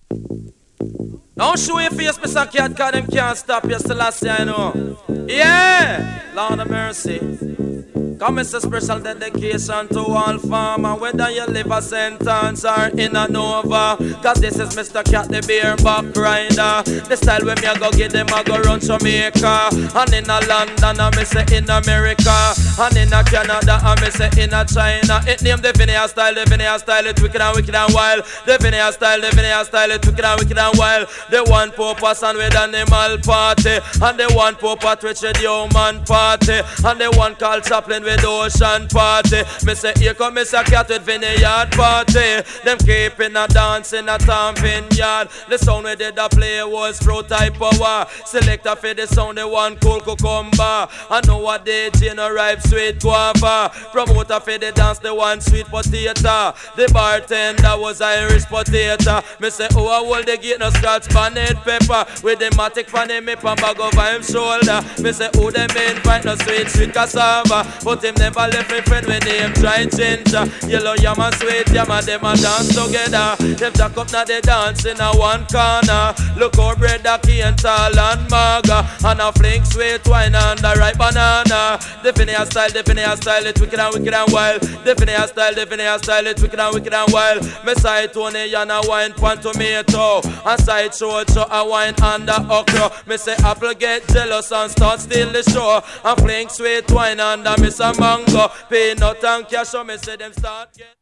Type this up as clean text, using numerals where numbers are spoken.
Don't show your face, Mr. Cat, cause them can't stop you, Selassie, I know. Yeah, Lord of mercy. Come it's a special dedication to all farmer, whether you live a sentence or in a Nova. Cause this is Mr. Cat, the bareback rider. The style when me a go get them, I go run Jamaica. And in a London, I me say in America. And in a Canada, I me say in a China. It name the Vinaya style, it wicked and wild. The Vinaya style, it wicked and wild. The one poor person with animal party. And the one poor part with the human party. And the one called Chaplin with ocean party. Me say here come Mr. Cat with vineyard party. Them keeping a dance in a town vineyard. The sound we did a play was fruit type power. Selector for the sound the one cool cucumber. I know what they no ripe sweet guava. Promoter for the dance the one sweet potato. The bartender was Irish potato. Me say oh I hold the gate no scratch bonnet pepper. With the matic fan him up and bag over him shoulder. Me say oh them invite no sweet cassava. But him never left me friend when him try ginger. Yellow yam and sweet yam and them a dance together. Them jack up now they dance in a one corner. Look how bread a cane tall and maga. And a flink sweet wine and a ripe banana. The Vinaya style, it wicked and wild. The Vinaya style, it wicked and wild. Me side Tony and a wine pan tomato. And side show a wine and a okra. Me say apple get jealous and start steal the show. And flink sweet wine and a miss a mango. Peanut and cash, so me say them start get